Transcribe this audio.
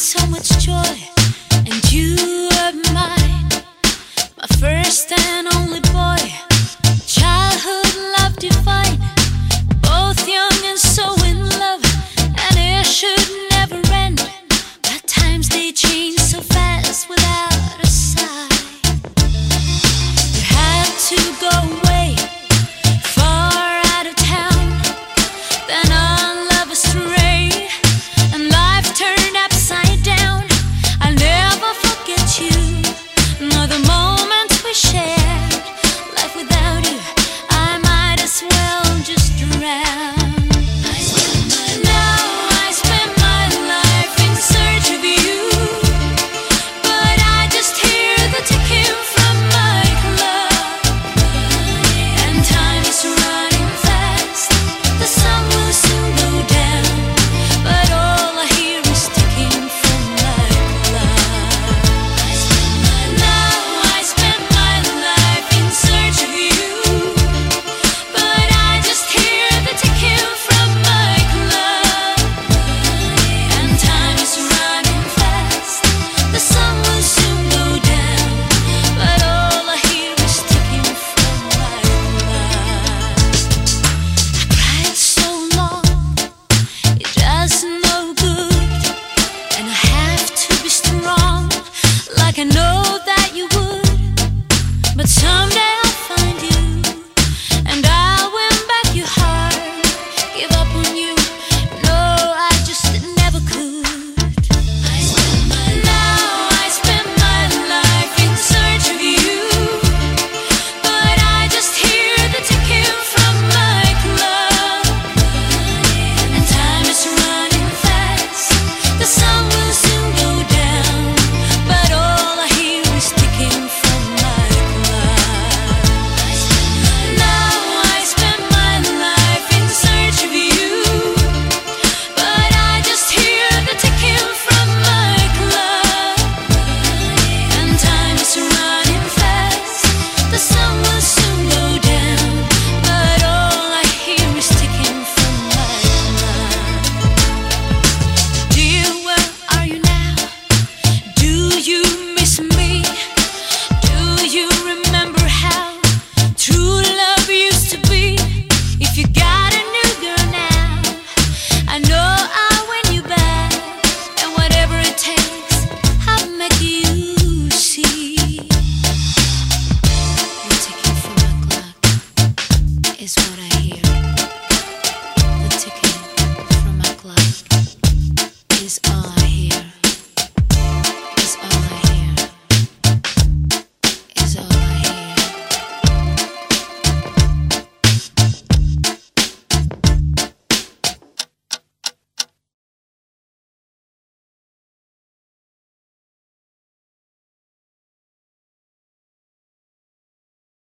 so much joy, and you are mine, my first and only boy. Childhood love divine, both young and so in love, and it should never end. But times they change so fast without a sigh. You had to go away, far out of town, then our love astray, and life turned upside down. I'll never forget you, nor the moments we shared. Life without you, I might as well just drown. Now I spend my life in search of you, but I just hear the ticking from my clock, and time is running fast. The sun will soon go down, but all I hear is ticking from my clock. Now I spend my life in search of you, but I just hear the ticking from my clock, and time is running fast. The sun will soon go down, but all I hear is ticking from my clock. I cried so long, it does no good, and I have to be strong, like I know that you would. But someday I'll find you, and I'll win back your heart. Give up on you, no, I just never could. Now I spend my life in search of you, but I just hear the ticking from my clock, and time is running fast. The sun will soon go down, but all I hear is ticking from my clock. Now I spend my life in search of you, but I just hear the ticking from my clock, and time is running fast. The sun will soon go down, but all I hear is ticking from my clock. Dear, where are you now? Do you miss me? Do you remember how true love used to be? If you got a new girl now, I know I'll win you back, and whatever it takes, I'll make you see. You're ticking from my clock is what